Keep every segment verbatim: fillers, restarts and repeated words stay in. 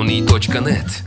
Перуний точка нет.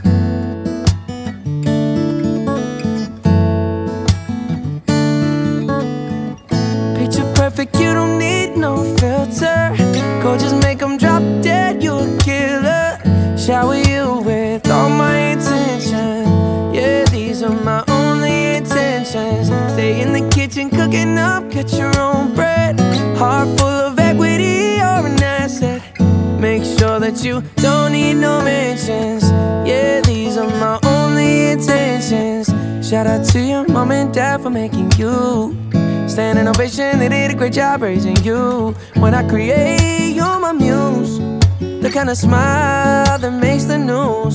Picture perfect, you don't need no filter. Go just make them drop dead, you a killer. Shower you with all my attention. Yeah, these are my only intentions. Stay in the kitchen cooking up, get your own bread. Heart full of equity, you're an asset. Make sure that you don't need no mentions. Yeah, these are my only intentions. Shout out to your mom and dad for making you. Standing ovation, they did a great job raising you. When I create, you're my muse. The kind of smile that makes the news.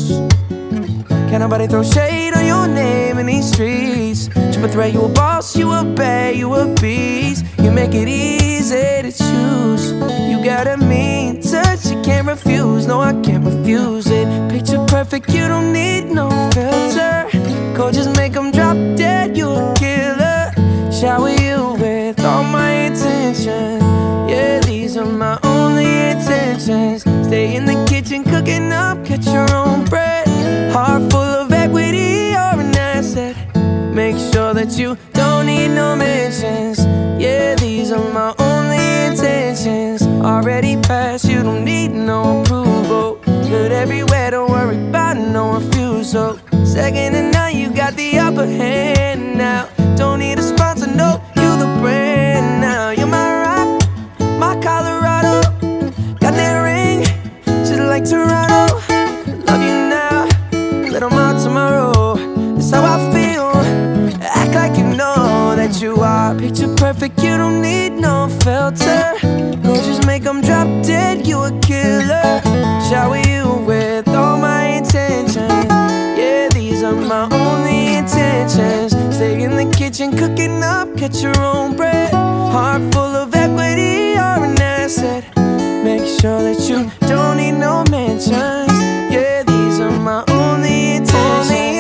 Can't nobody throw shade on your name in these streets. Triple threat, you a boss, you a bad, you a beast. You make it easy to choose. You got a mean touch, you can't refuse. No, I can't refuse it. Picture perfect, you don't need no filter. Go just make them drop dead, you a killer. Shower you with all my attention. Yeah, these are my only intentions. Stay in the kitchen cooking up, get your own bread. Heart full of equity, you're an asset. Make sure that you don't need no mentions. Yeah, these are my only intentions. Already passed, you don't need no approval. Good everywhere, don't worry about no refusal. Second and now, you got the upper hand now. Don't need a sponsor, no, you the brand now. You're my rock, my Colorado. Got that ring, just like Toronto. Love you now, little more tomorrow. That's how I feel, act like you know that you are. Picture perfect, you don't need no filter. Go just make them drop dead, you a killer. Shower you with all my intentions. Yeah, these are my only intentions. Stay in the kitchen cooking up, get your own bread. Heart full of equity, you're an asset. Make sure that you don't need no mentions. Yeah, these are my only intentions. Only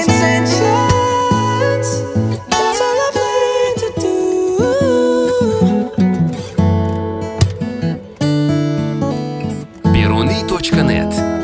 intentions. That's all I plan to do. Перуний точка нет.